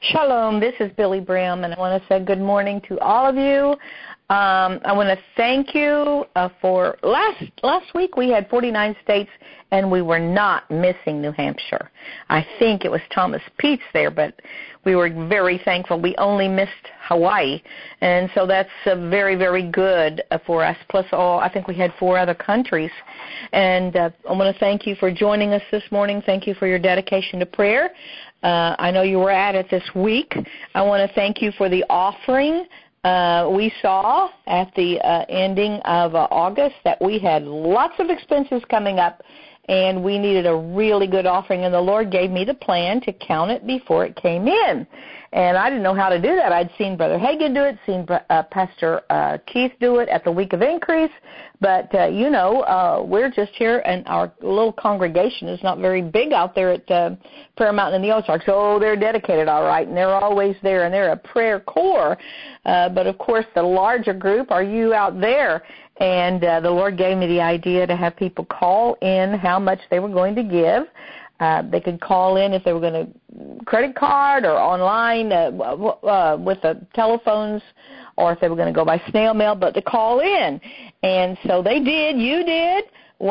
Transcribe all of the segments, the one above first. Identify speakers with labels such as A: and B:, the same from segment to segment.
A: Shalom, this is Billy Brim, and I want to say good morning to all of you. I want to thank you for last week we had 49 states, and we were not missing New Hampshire. I think it was Thomas Peets there, but we were very thankful. We only missed Hawaii, and so that's very, very good for us. Plus, I think we had 4 other countries. And I want to thank you for joining us this morning. Thank you for your dedication to prayer. I know you were at it this week. I want to thank you for the offering. We saw at the ending of August that we had lots of expenses coming up, and we needed a really good offering, and the Lord gave me the plan to count it before it came in. And I didn't know how to do that. I'd seen Brother Hagin do it, seen Pastor Keith do it at the Week of Increase, but, we're just here, and our little congregation is not very big out there at Prayer Mountain in the Ozarks. So they're dedicated, all right, and they're always there, and they're a prayer corps. But, of course, the larger group are you out there. And the Lord gave me the idea to have people call in how much they were going to give. They could call in if they were going to credit card or online with the telephones, or if they were going to go by snail mail, but to call in. And so they did. You did.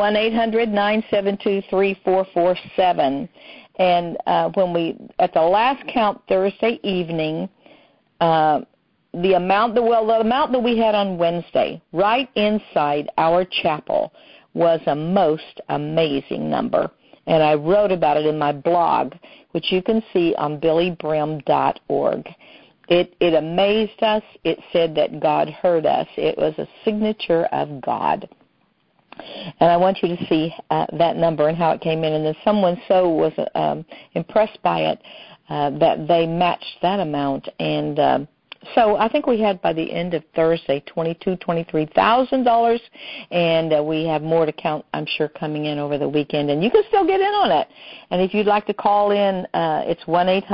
A: 1-800-972-3447. And at the last count Thursday evening, the amount that we had on Wednesday, right inside our chapel, was a most amazing number. And I wrote about it in my blog, which you can see on billybrim.org. It amazed us. It said that God heard us. It was a signature of God. And I want you to see that number and how it came in. And then someone so was impressed by it that they matched that amount. And so I think we had, by the end of Thursday, $23,000, and we have more to count, I'm sure, coming in over the weekend. And you can still get in on it. And if you'd like to call in, it's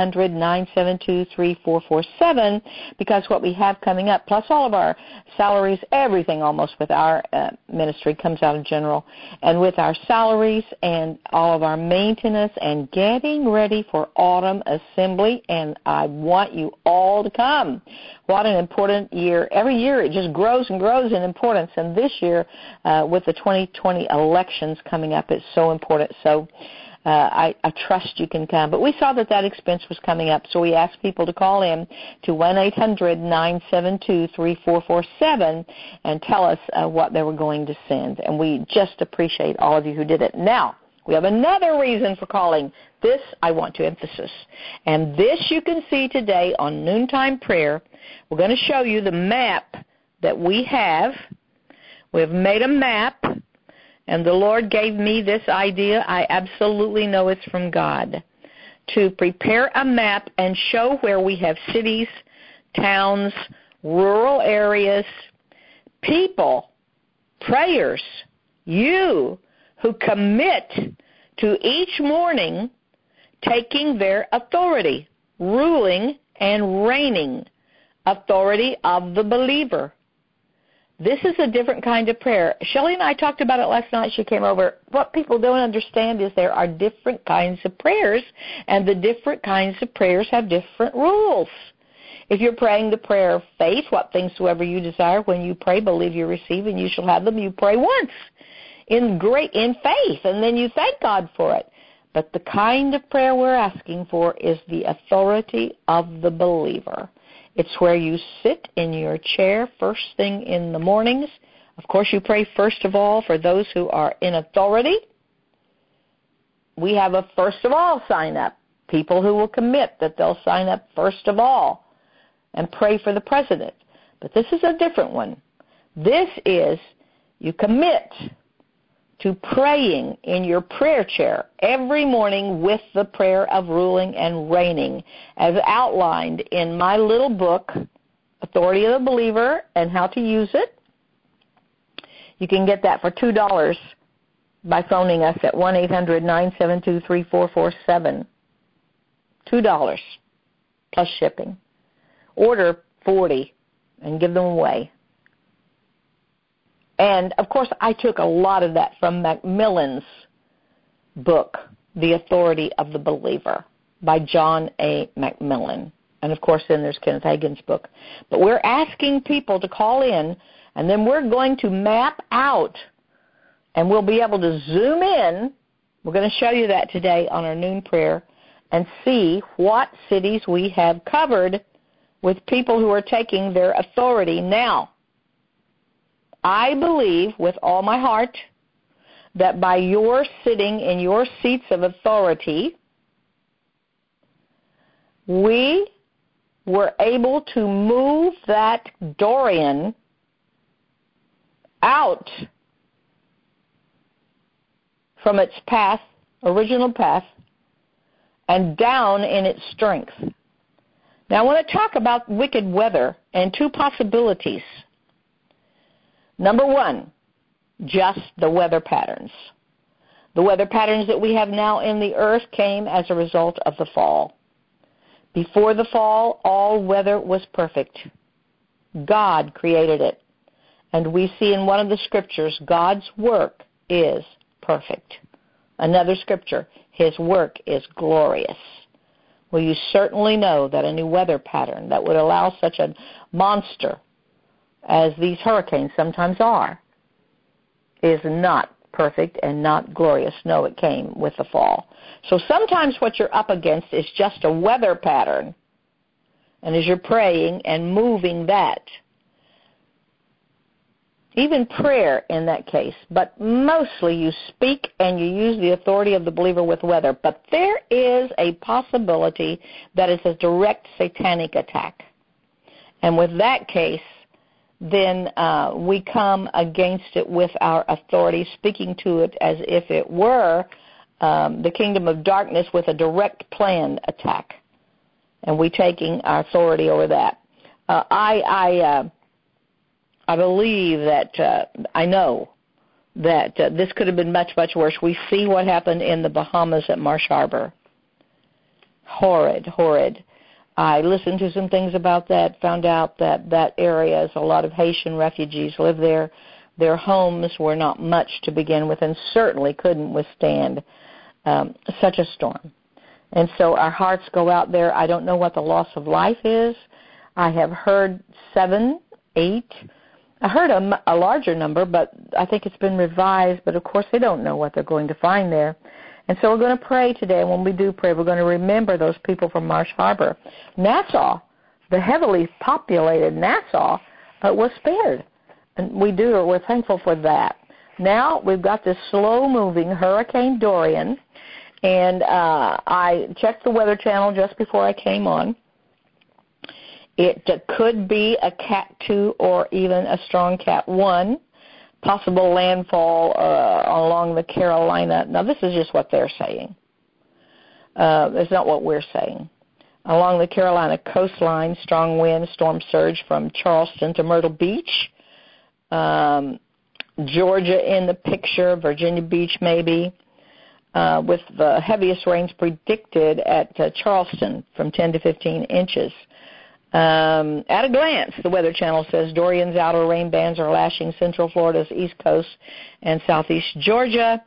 A: 1-800-972-3447, because what we have coming up, plus all of our salaries, everything almost with our ministry comes out of general, and with our salaries and all of our maintenance and getting ready for autumn assembly, and I want you all to come. What an important year. Every year it just grows and grows in importance, and this year with the 2020 elections coming up, it's so important. So I trust you can come. But we saw that expense was coming up, so we asked people to call in to 1-800-972-3447 and tell us what they were going to send. And we just appreciate all of you who did it. Now, we have another reason for calling. This I want to emphasize. And this you can see today on Noontime Prayer. We're going to show you the map that we have. We've made a map, and the Lord gave me this idea. I absolutely know it's from God, to prepare a map and show where we have cities, towns, rural areas, people, prayers, you who commit to each morning taking their authority, ruling and reigning, authority of the believer. This is a different kind of prayer. Shelley and I talked about it last night. She came over. What people don't understand is there are different kinds of prayers, and the different kinds of prayers have different rules. If you're praying the prayer of faith, what things soever you desire, when you pray, believe you receive, and you shall have them. You pray once in faith, and then you thank God for it. But the kind of prayer we're asking for is the authority of the believer. It's where you sit in your chair first thing in the mornings. Of course, you pray first of all for those who are in authority. We have a first of all sign up, people who will commit that they'll sign up first of all and pray for the president. But this is a different one. This is you commit to praying in your prayer chair every morning with the prayer of ruling and reigning, as outlined in my little book, Authority of the Believer and How to Use It. You can get that for $2 by phoning us at 1-800-972-3447. $2 plus shipping. Order 40 and give them away. And, of course, I took a lot of that from Macmillan's book, The Authority of the Believer, by John A. Macmillan. And, of course, then there's Kenneth Hagin's book. But we're asking people to call in, and then we're going to map out, and we'll be able to zoom in. We're going to show you that today on our noon prayer and see what cities we have covered with people who are taking their authority. Now, I believe with all my heart that by your sitting in your seats of authority, we were able to move that Dorian out from its path, original path, and down in its strength. Now I want to talk about wicked weather and two possibilities. Number one, just the weather patterns. The weather patterns that we have now in the earth came as a result of the fall. Before the fall, all weather was perfect. God created it. And we see in one of the scriptures, God's work is perfect. Another scripture, His work is glorious. Well, you certainly know that a new weather pattern that would allow such a monster as these hurricanes sometimes are is not perfect and not glorious. No, it came with the fall. So sometimes what you're up against is just a weather pattern. And as you're praying and moving that, even prayer in that case, but mostly you speak and you use the authority of the believer with weather. But there is a possibility that it's a direct satanic attack. And with that case, then we come against it with our authority, speaking to it as if it were the kingdom of darkness with a direct planned attack. And we taking our authority over that. I believe that, I know that this could have been much, much worse. We see what happened in the Bahamas at Marsh Harbor. Horrid, horrid. I listened to some things about that, found out that that area is a lot of Haitian refugees live there. Their homes were not much to begin with and certainly couldn't withstand such a storm. And so our hearts go out there. I don't know what the loss of life is. I have heard 7, 8. I heard a larger number, but I think it's been revised. But, of course, they don't know what they're going to find there. And so we're going to pray today, and when we do pray, we're going to remember those people from Marsh Harbor. Nassau, the heavily populated Nassau, was spared. And we're thankful for that. Now we've got this slow-moving Hurricane Dorian, and I checked the Weather Channel just before I came on. It could be a Cat 2 or even a strong Cat 1, possible landfall along the Carolina. Now, this is just what they're saying. It's not what we're saying. Along the Carolina coastline, strong wind, storm surge from Charleston to Myrtle Beach. Georgia in the picture, Virginia Beach maybe, with the heaviest rains predicted at Charleston from 10 to 15 inches. At a glance, the Weather Channel says Dorian's outer rain bands are lashing Central Florida's east coast and southeast Georgia.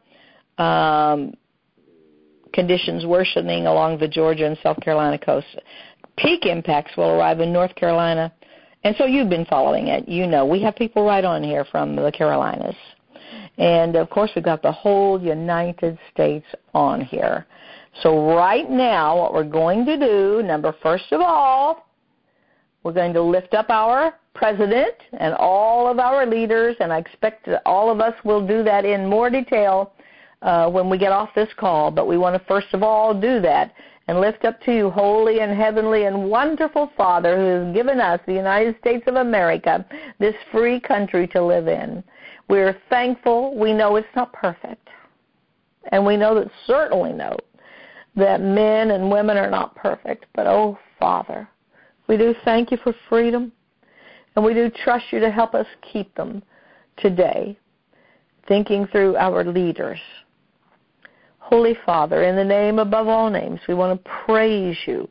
A: Conditions worsening along the Georgia and South Carolina coast. Peak impacts will arrive in North Carolina. And so you've been following it. You know, we have people right on here from the Carolinas. And, of course, we've got the whole United States on here. So right now, what we're going to do, first of all, we're going to lift up our president and all of our leaders, and I expect that all of us will do that in more detail when we get off this call. But we want to first of all do that and lift up to you, holy and heavenly and wonderful Father, who has given us, the United States of America, this free country to live in. We're thankful. We know it's not perfect. And we certainly know that men and women are not perfect. But, oh, Father, we do thank you for freedom, and we do trust you to help us keep them today, thinking through our leaders. Holy Father, in the name above all names, we want to praise you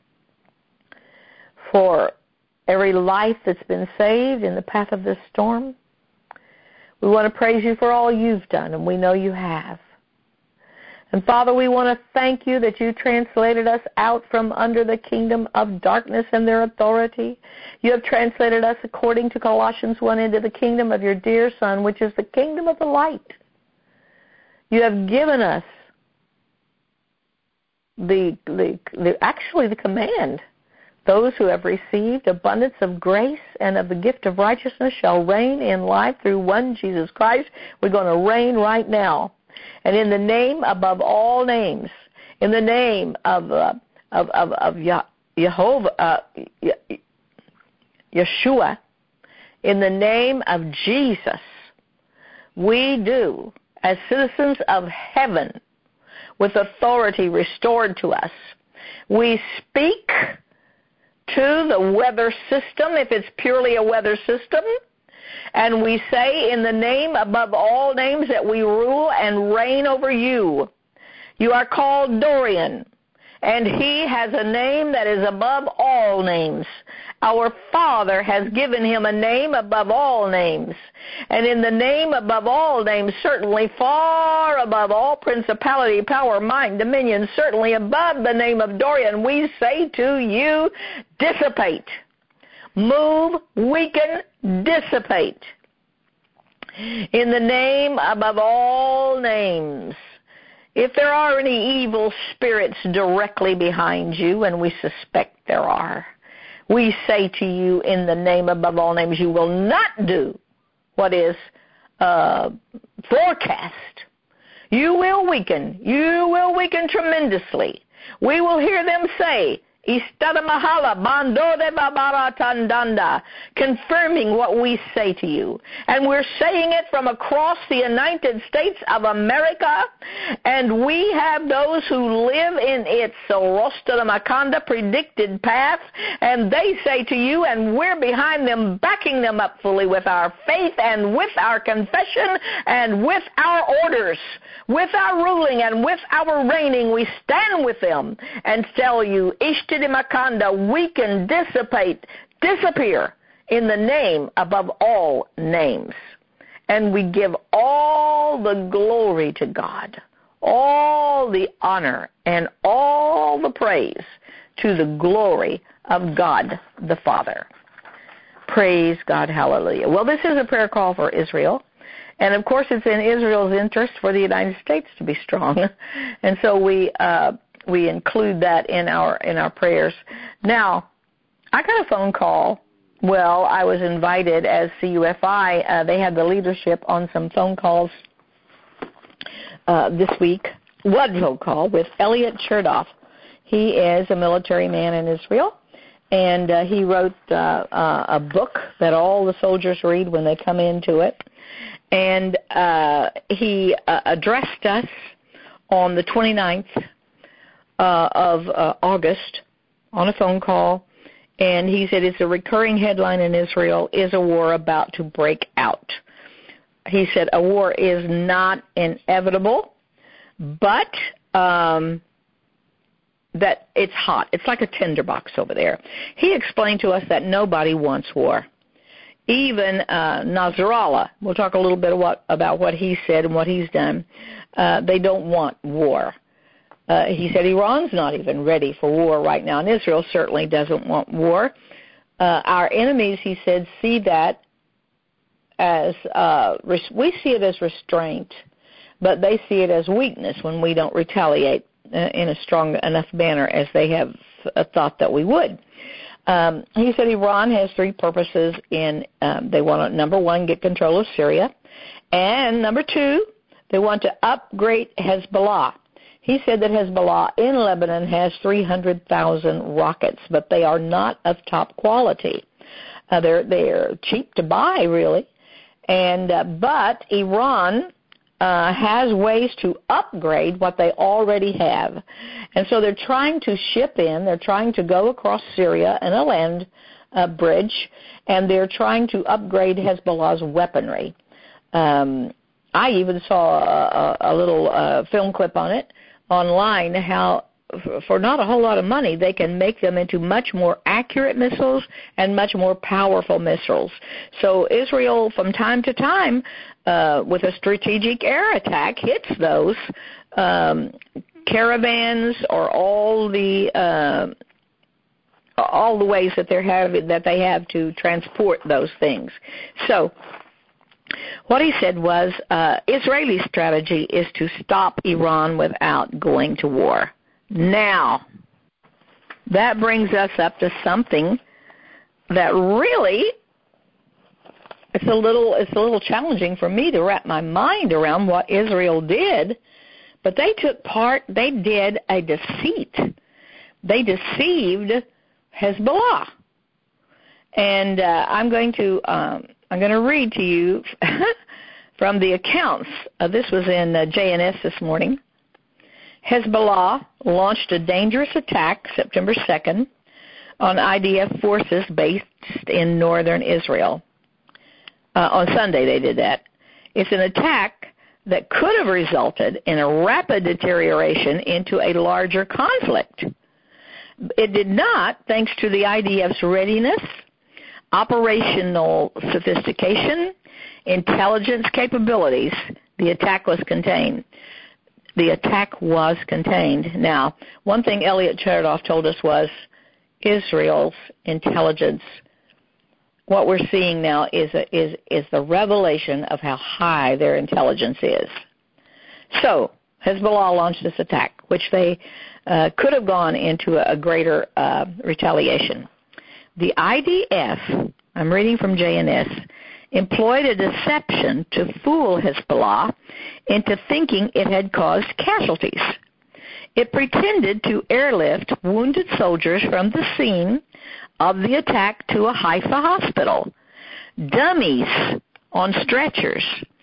A: for every life that's been saved in the path of this storm. We want to praise you for all you've done, and we know you have. And Father, we want to thank you that you translated us out from under the kingdom of darkness and their authority. You have translated us, according to Colossians 1, into the kingdom of your dear Son, which is the kingdom of the light. You have given us the command. Those who have received abundance of grace and of the gift of righteousness shall reign in life through one Jesus Christ. We're going to reign right now. And in the name above all names, in the name of Jehovah, Yeshua, in the name of Jesus, we do, as citizens of heaven, with authority restored to us, we speak to the weather system, if it's purely a weather system, and we say in the name above all names that we rule and reign over you. You are called Dorian, and he has a name that is above all names. Our Father has given him a name above all names. And in the name above all names, certainly far above all principality, power, might, dominion, certainly above the name of Dorian, we say to you, dissipate. Move, weaken, dissipate. In the name above all names. If there are any evil spirits directly behind you, and we suspect there are, we say to you in the name above all names, you will not do what is forecast. You will weaken. You will weaken tremendously. We will hear them say, Istadamahala bandode babaratandanda, confirming what we say to you. And we're saying it from across the United States of America, and we have those who live in its Rostalamakanda predicted path, and they say to you, and we're behind them, backing them up fully with our faith and with our confession and with our orders, with our ruling and with our reigning. We stand with them and tell you, Makanda, weaken, dissipate, disappear in the name above all names. And we give all the glory to God, all the honor and all the praise to the glory of God the Father. Praise God, hallelujah. Well, this is a prayer call for Israel. And, of course, it's in Israel's interest for the United States to be strong. And so we include that in our prayers. Now, I got a phone call. Well, I was invited as CUFI. They had the leadership on some phone calls this week. One phone call with Elliot Chertoff. He is a military man in Israel, and he wrote a book that all the soldiers read when they come into it. And he addressed us on the 29th of August on a phone call, and he said it's a recurring headline in Israel, is a war about to break out. He said a war is not inevitable, but that it's hot. It's like a tinderbox over there. He explained to us that nobody wants war. Even Nasrallah, we'll talk a little bit about what he said and what he's done. They don't want war. He said Iran's not even ready for war right now, and Israel certainly doesn't want war. Our enemies, he said, see that as, we see it as restraint, but they see it as weakness when we don't retaliate in a strong enough manner as they have thought that we would. He said Iran has three purposes in, they want to, number one, get control of Syria, and number two, they want to upgrade Hezbollah. He said that Hezbollah in Lebanon has 300,000 rockets, but they are not of top quality. They're cheap to buy, really, and but Iran has ways to upgrade what they already have. And so they're trying to ship in, they're trying to go across Syria in a land bridge, and they're trying to upgrade Hezbollah's weaponry. I even saw a little film clip on it online, how for not a whole lot of money they can make them into much more accurate missiles and much more powerful missiles. So Israel, from time to time, with a strategic air attack, hits those caravans or all the ways that they have to transport those things. So what he said was, Israeli strategy is to stop Iran without going to war. Now, that brings us up to something that really it's a little challenging for me to wrap my mind around what Israel did. But they did a deceit. They deceived Hezbollah. And I'm going to read to you from the accounts. This was in JNS this morning. Hezbollah launched a dangerous attack September 2nd on IDF forces based in northern Israel. On Sunday they did that. It's an attack that could have resulted in a rapid deterioration into a larger conflict. It did not, thanks to the IDF's readiness, operational sophistication, intelligence capabilities. The attack was contained. Now, one thing Elliot Chertoff told us was Israel's intelligence. What we're seeing now is the revelation of how high their intelligence is. So Hezbollah launched this attack, which they could have gone into a greater retaliation. The IDF, I'm reading from JNS, employed a deception to fool Hezbollah into thinking it had caused casualties. It pretended to airlift wounded soldiers from the scene of the attack to a Haifa hospital. Dummies on stretchers,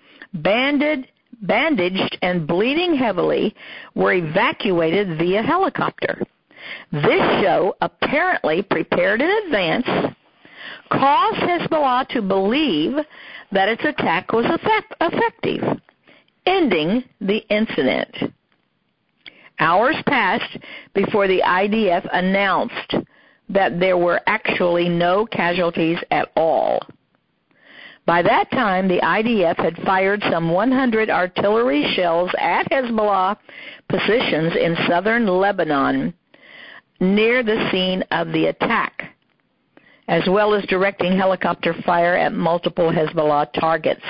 A: bandaged and bleeding heavily, were evacuated via helicopter. This show, apparently prepared in advance, caused Hezbollah to believe that its attack was effective, ending the incident. Hours passed before the IDF announced that there were actually no casualties at all. By that time, the IDF had fired some 100 artillery shells at Hezbollah positions in southern Lebanon near the scene of the attack, as well as directing helicopter fire at multiple Hezbollah targets.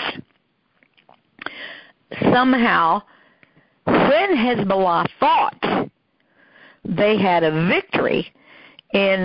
A: Somehow, when Hezbollah thought they had a victory in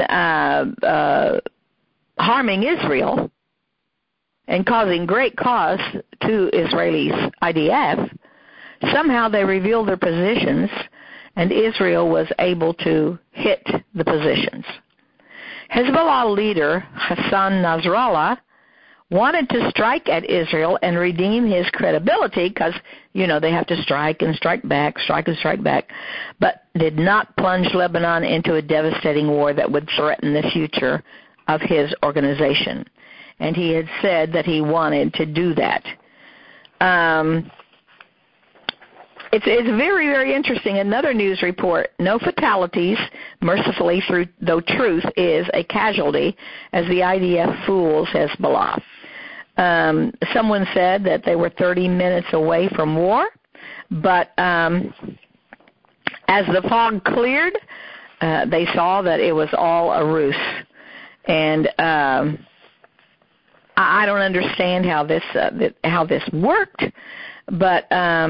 A: harming Israel and causing great cause to Israelis' IDF, somehow they revealed their positions and Israel was able to hit the positions. Hezbollah leader Hassan Nasrallah wanted to strike at Israel and redeem his credibility because, they have to strike and strike back, but did not plunge Lebanon into a devastating war that would threaten the future of his organization. And he had said that he wanted to do that. It's very, very interesting. Another news report, no fatalities, mercifully, though truth is a casualty, as the IDF fools Hezbollah. Someone said that they were 30 minutes away from war, but as the fog cleared, they saw that it was all a ruse. And I don't understand how this worked, but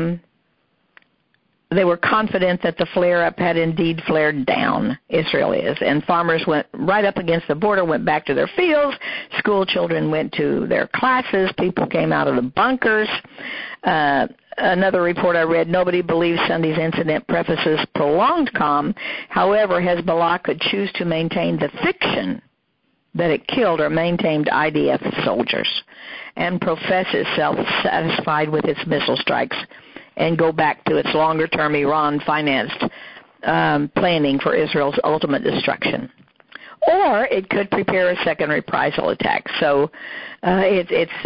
A: they were confident that the flare-up had indeed flared down, Israel is, and farmers went right up against the border, went back to their fields, school children went to their classes, people came out of the bunkers. Another report I read, nobody believes Sunday's incident prefaces prolonged calm. However, Hezbollah could choose to maintain the fiction that it killed or maintained IDF soldiers and profess itself satisfied with its missile strikes and go back to its longer-term Iran-financed planning for Israel's ultimate destruction. Or it could prepare a second reprisal attack. So I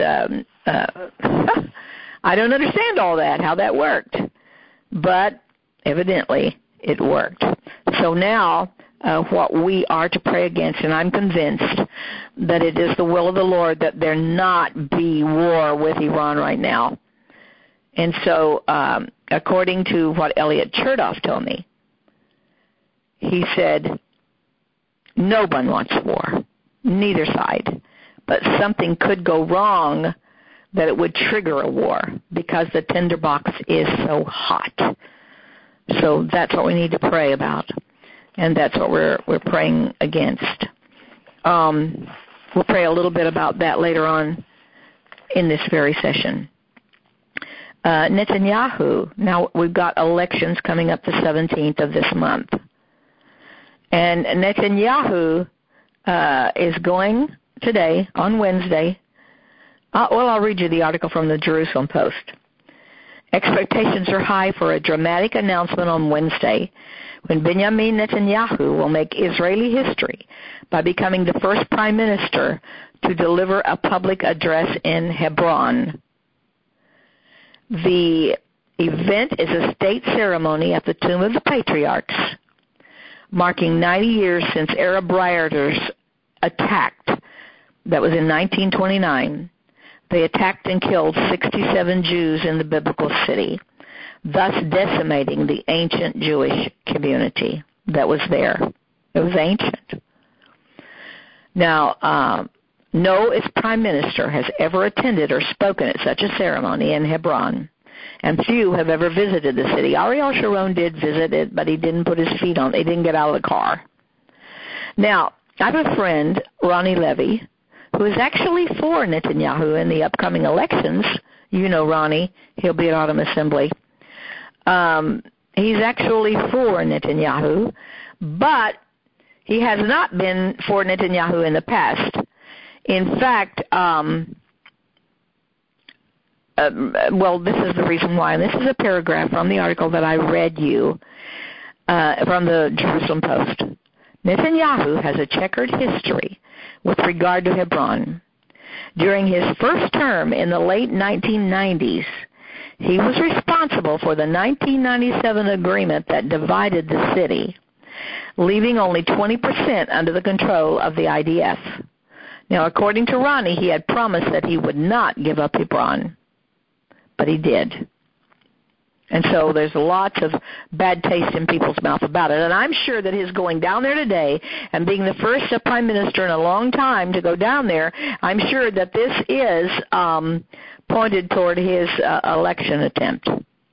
A: don't understand all that, how that worked. But evidently it worked. So now what we are to pray against, and I'm convinced that it is the will of the Lord that there not be war with Iran right now. And so, according to what Elliot Chertoff told me, he said, no one wants war, neither side, but something could go wrong that it would trigger a war because the tinderbox is so hot. So that's what we need to pray about, and that's what we're praying against. We'll pray a little bit about that later on in this very session. Netanyahu, now we've got elections coming up the 17th of this month. And Netanyahu is going today, on Wednesday. I'll read you the article from the Jerusalem Post. Expectations are high for a dramatic announcement on Wednesday when Benjamin Netanyahu will make Israeli history by becoming the first prime minister to deliver a public address in Hebron. The event is a state ceremony at the Tomb of the Patriarchs, marking 90 years since Arab rioters attacked. That was in 1929. They attacked and killed 67 Jews in the biblical city, thus decimating the ancient Jewish community that was there. It was ancient. Now, no prime minister has ever attended or spoken at such a ceremony in Hebron, and few have ever visited the city. Ariel Sharon did visit it, but he didn't put his feet on it. He didn't get out of the car. Now, I have a friend, Ronnie Levy, who is actually for Netanyahu in the upcoming elections. You know Ronnie. He'll be at Autumn Assembly. He's actually for Netanyahu, but he has not been for Netanyahu in the past. In fact, this is the reason why. And this is a paragraph from the article that I read you from the Jerusalem Post. Netanyahu has a checkered history with regard to Hebron. During his first term in the late 1990s, he was responsible for the 1997 agreement that divided the city, leaving only 20% under the control of the IDF. Now, according to Ronnie, he had promised that he would not give up Hebron, but he did. And so there's lots of bad taste in people's mouth about it. And I'm sure that his going down there today and being the first prime minister in a long time to go down there, I'm sure that this is pointed toward his election attempt.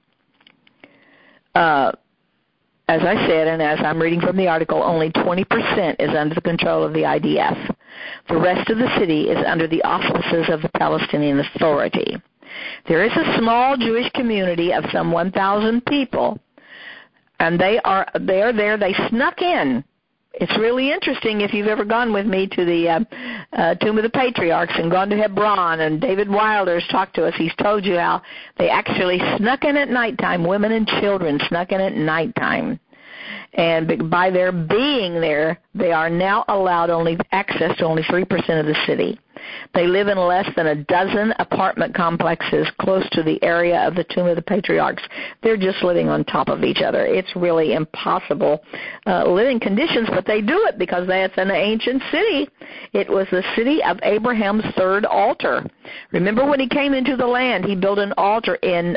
A: As I said, and as I'm reading from the article, only 20% is under the control of the IDF. The rest of the city is under the auspices of the Palestinian Authority. There is a small Jewish community of some 1,000 people, and they are there. They snuck in. It's really interesting if you've ever gone with me to the Tomb of the Patriarchs and gone to Hebron, and David Wilder's talked to us. He's told you how they actually snuck in at nighttime. Women and children snuck in at nighttime. And by their being there, they are now allowed access to only 3% of the city. They live in less than a dozen apartment complexes close to the area of the Tomb of the Patriarchs. They're just living on top of each other. It's really impossible living conditions, but they do it because that's an ancient city. It was the city of Abraham's third altar. Remember when he came into the land, he built an altar in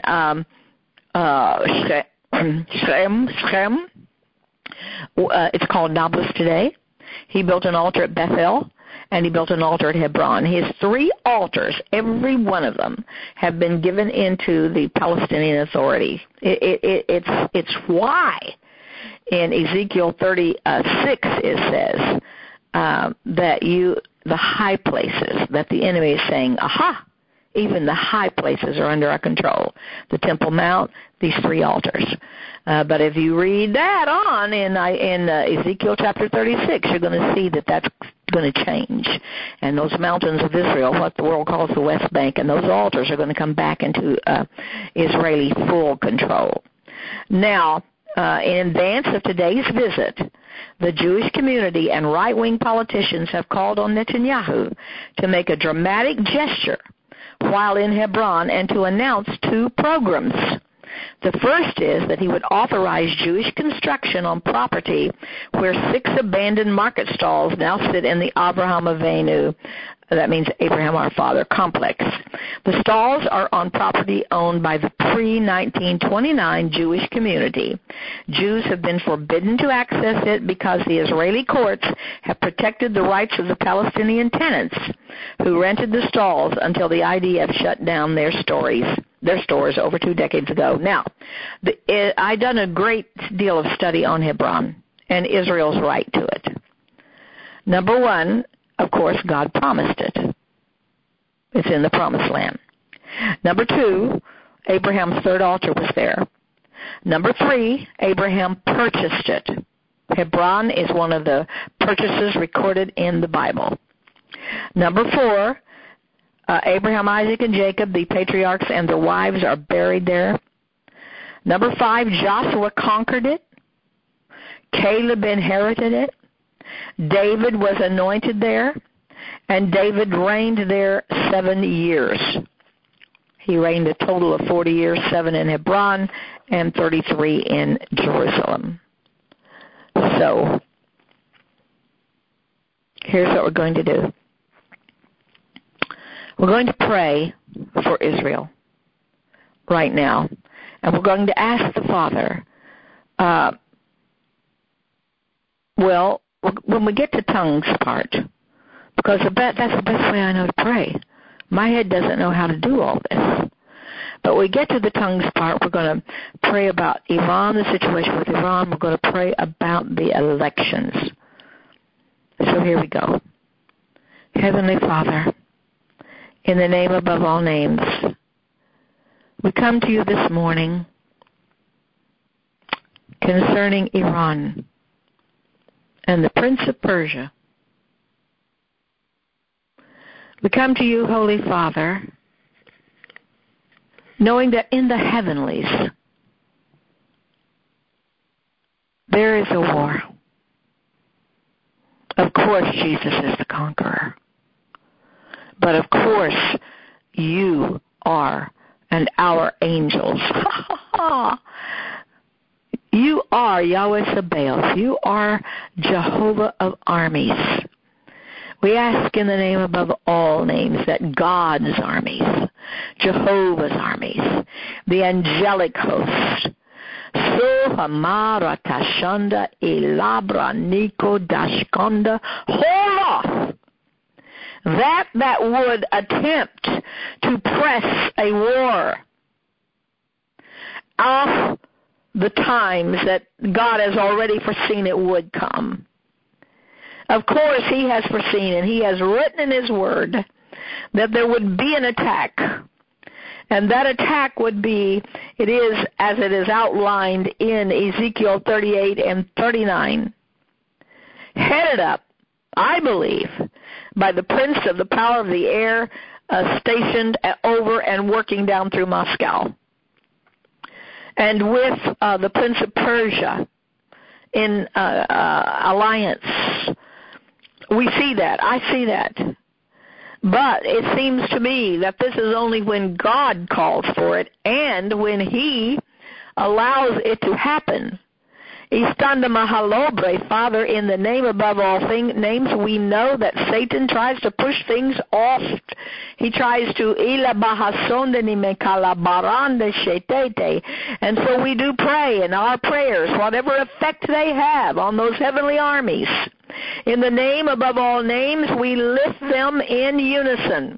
A: Shem. It's called Nablus today. He built an altar at Bethel, and he built an altar at Hebron. His 3 altars, every one of them, have been given into the Palestinian Authority. It's why in Ezekiel 36 it says that the high places, that the enemy is saying, aha, even the high places are under our control. The Temple Mount, these 3 altars. But if you read that on in Ezekiel chapter 36, you're going to see that that's going to change. And those mountains of Israel, what the world calls the West Bank, and those altars are going to come back into Israeli full control. Now, in advance of today's visit, the Jewish community and right-wing politicians have called on Netanyahu to make a dramatic gesture while in Hebron and to announce 2 programs. The first is that he would authorize Jewish construction on property where 6 abandoned market stalls now sit in the Avraham Avinu that means Abraham our father, complex. The stalls are on property owned by the pre-1929 Jewish community. Jews have been forbidden to access it because the Israeli courts have protected the rights of the Palestinian tenants who rented the stalls until the IDF shut down their stores over 2 decades ago. Now, I've done a great deal of study on Hebron and Israel's right to it. Number one, of course, God promised it. It's in the promised land. Number two, Abraham's third altar was there. Number three, Abraham purchased it. Hebron is one of the purchases recorded in the Bible. Number four, Abraham, Isaac, and Jacob, the patriarchs and their wives, are buried there. Number five, Joshua conquered it. Caleb inherited it. David was anointed there, and David reigned there 7 years. He reigned a total of 40 years, 7 in Hebron and 33 in Jerusalem. So, here's what we're going to do. We're going to pray for Israel right now, and we're going to ask the Father, when we get to tongues part, because that's the best way I know to pray. My head doesn't know how to do all this. But when we get to the tongues part, we're going to pray about Iran, the situation with Iran. We're going to pray about the elections. So here we go. Heavenly Father, in the name above all names, we come to you this morning concerning Iran and the Prince of Persia. We come to you, Holy Father, knowing that in the heavenlies there is a war. Of course, Jesus is the conqueror. But of course, you are, and our angels. You are Yahweh Sabaoth. You are Jehovah of armies. We ask in the name above all names that God's armies, Jehovah's armies, the angelic host, Sohamara Tashanda Elabra Niko Dashkonda Holoth, that would attempt to press a war off the times that God has already foreseen it would come. Of course, He has foreseen and He has written in His Word that there would be an attack. And that attack would be, it is as it is outlined in Ezekiel 38 and 39, headed up, I believe, by the prince of the power of the air, stationed over and working down through Moscow. And with the Prince of Persia in alliance. We see that. I see that. But it seems to me that this is only when God calls for it and when He allows it to happen. Istanda Mahalobre, Father, in the name above all names, we know that Satan tries to push things off. He tries to, and so we do pray in our prayers, whatever effect they have on those heavenly armies. In the name above all names, we lift them in unison.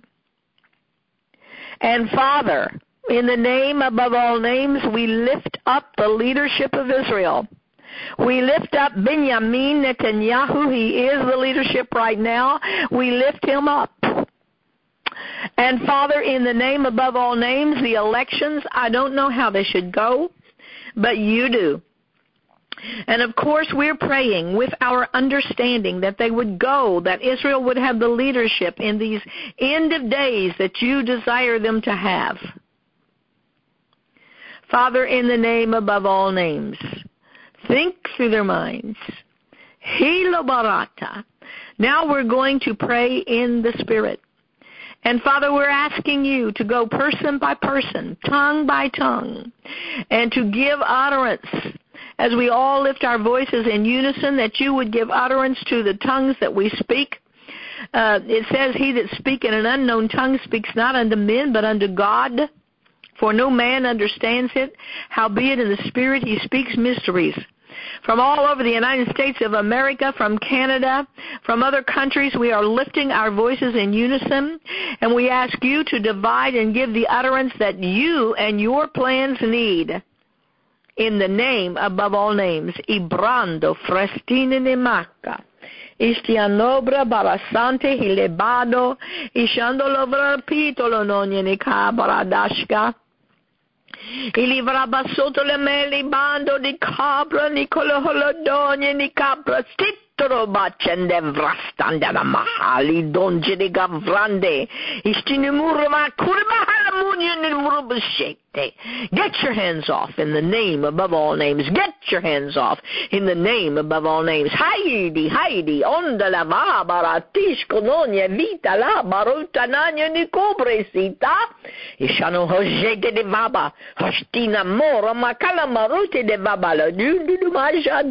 A: And Father, in the name above all names, we lift up the leadership of Israel. We lift up Benjamin Netanyahu. He is the leadership right now. We lift him up. And Father, in the name above all names, the elections, I don't know how they should go, but you do. And of course, we're praying with our understanding that they would go, that Israel would have the leadership in these end of days that you desire them to have. Father, in the name above all names, think through their minds. Hilo barata. Now we're going to pray in the Spirit. And Father, we're asking you to go person by person, tongue by tongue, and to give utterance as we all lift our voices in unison, that you would give utterance to the tongues that we speak, it says, he that speak in an unknown tongue speaks not unto men, but unto God. For no man understands it. Howbeit in the Spirit he speaks mysteries. From all over the United States of America, from Canada, from other countries, we are lifting our voices in unison, and we ask you to divide and give the utterance that you and your plans need. In the name above all names, Ibrando Frestine Nemaca. Istianobra barasante hilebado, ishandolo pitolo nonyene kabaradashka. Ilivra sotto le meli bando di capra, Nicolo Holodogna, ni capra, Stitro bacende vrastanda la mahali, donge di gavrande, istinimuru ma kurbahala munyan in rubashete. Get your hands off in the name above all names. Get your hands off in the name above all names. Heidi, onda la va baratish kononia vita la baruta nanya ni cobresita. Ishano hojete de vaba, hostina mora makala marute de vabala, dundurumaja,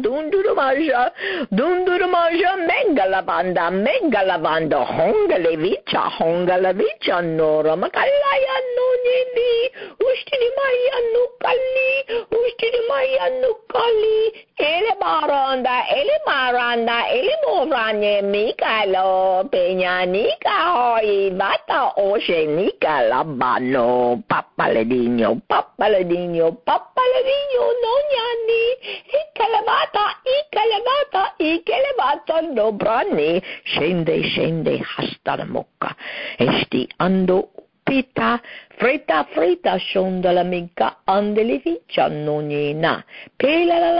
A: menga lavanda, honga levicha, nora makalaya nonyeni, ustini maya nukali, ele maranda, ele movranye mikalo, penyanika hoi, vata oceanica labano, papaladino, nonyani, ikelevata, dobrani, scende, hasta la mocca, esti ando, pita, fretta, shonda la minca, andele vicia nonina, pela la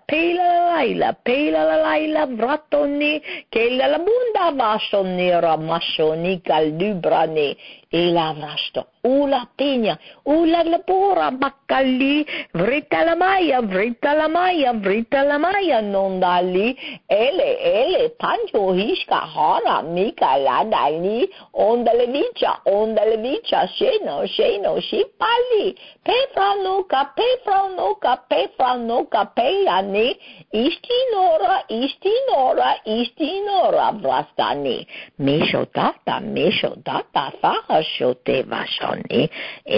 A: laila, vratoni, che la bunda vaso nera, masoni, caldubrani, e la vrasto, ula pigna, ula lapora, baccalli, vrita la maia, non dali, ele, pancho, hisca, hora, mica, la dali, onda le vicia, sceno, scipali, pefranoca, peyani, istinora, vrastani, meshotata, fahashote vashoni,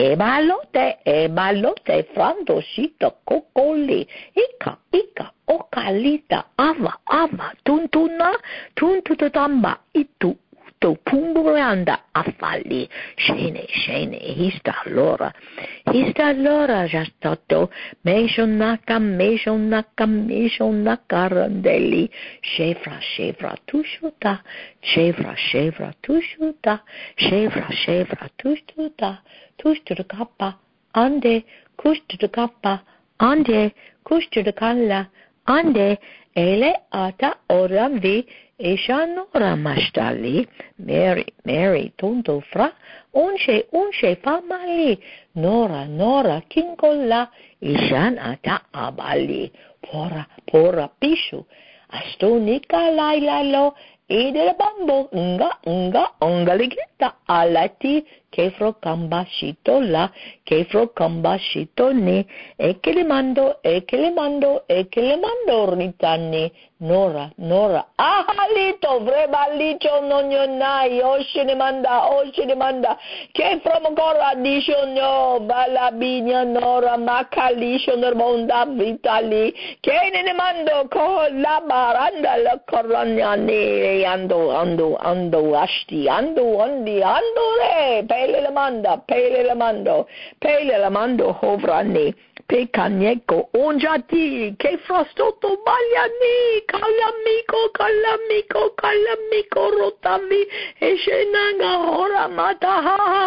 A: ebalote, frantosito, cocoli, ika, okalita, ava, tuntutamba, itu, pumburanda affalli, scene, hista allora, giastato, meshonaka, randelli, shevra, tushuta, tushtuta kappa, ande, kushtuta kalla, ande, ele ata oramvi, Eshanora mashtali, Mary, tonto fra, unche famali, Nora, kinkola, Ishan ata abali, pora pishu, astonika lailalo, idele bambo, ongaligita, alati, kefro kambashito ne, ekelemando, ritani, Nora, ahalito, vrebalito, nonyonai, oshinemanda, che from gora dishonyo, balabinya, Nora, makalisho, nerbonda, vitali, che ne mando, ko la baranda, la coroniani, ando, ashti, ondi, re, pele la mando, hovrani, Pecagneco, onjati, che frostotto bagliani, calamico, rotavi, e scenanga ora mata,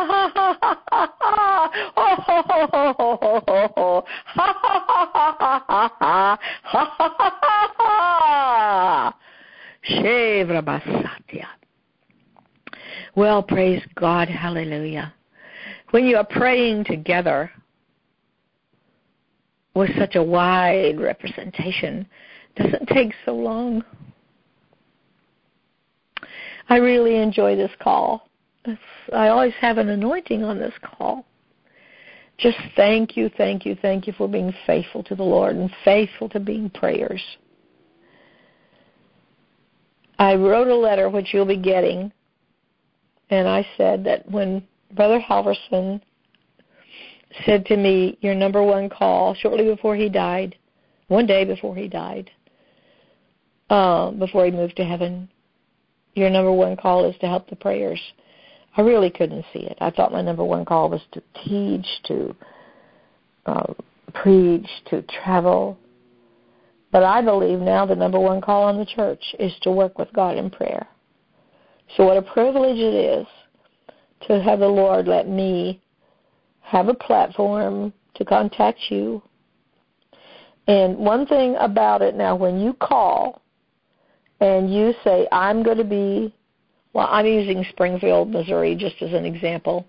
A: Shevra Basatia. Well, praise God, hallelujah. When you are praying together, with such a wide representation, doesn't take so long. I really enjoy this call. I always have an anointing on this call. Just thank you for being faithful to the Lord and faithful to being prayers. I wrote a letter, which you'll be getting, And I said that when Brother Halverson said to me, your number one call, shortly before he died, one day before he died, before he moved to heaven, your number one call is to help the prayers. I really couldn't see it. I thought my number one call was to teach, to preach, to travel. But I believe now the number one call on the church is to work with God in prayer. So what a privilege it is to have the Lord let me have a platform to contact you. And one thing about it now, when you call and you say, I'm going to be, well, I'm using Springfield, Missouri just as an example.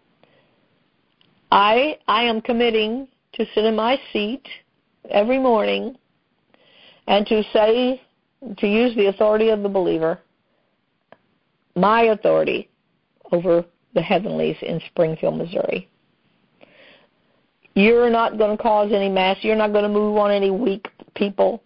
A: I am committing to sit in my seat every morning and to say, to use the authority of the believer, my authority over the heavenlies in Springfield, Missouri. You're not going to cause any mass. You're not going to move on any weak people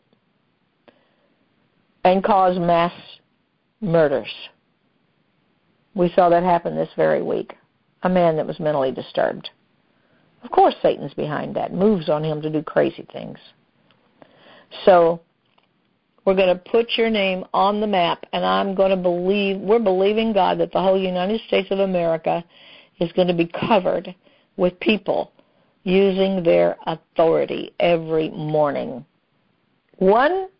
A: and cause mass murders. We saw that happen this very week. A man that was mentally disturbed. Of course Satan's behind that, moves on him to do crazy things. So we're going to put your name on the map, and we're believing God that the whole United States of America is going to be covered with people using their authority every morning. One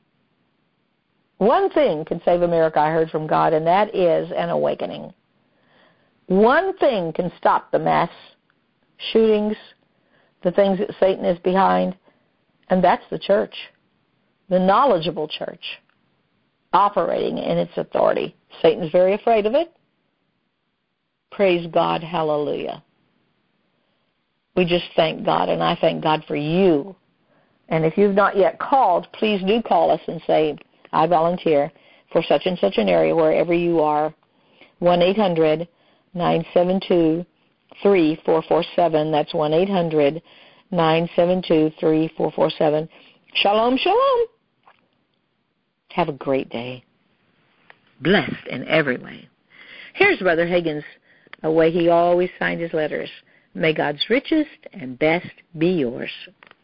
A: thing can save America, I heard from God, and that is an awakening. One thing can stop the mass shootings, the things that Satan is behind, and that's the church, the knowledgeable church, operating in its authority. Satan's very afraid of it. Praise God, hallelujah. We just thank God, and I thank God for you. And if you've not yet called, please do call us and say, I volunteer for such and such an area wherever you are. 1-800-972-3447. That's 1-800-972-3447. Shalom, shalom. Have a great day. Blessed in every way. Here's Brother Hagin's way he always signed his letters. May God's richest and best be yours.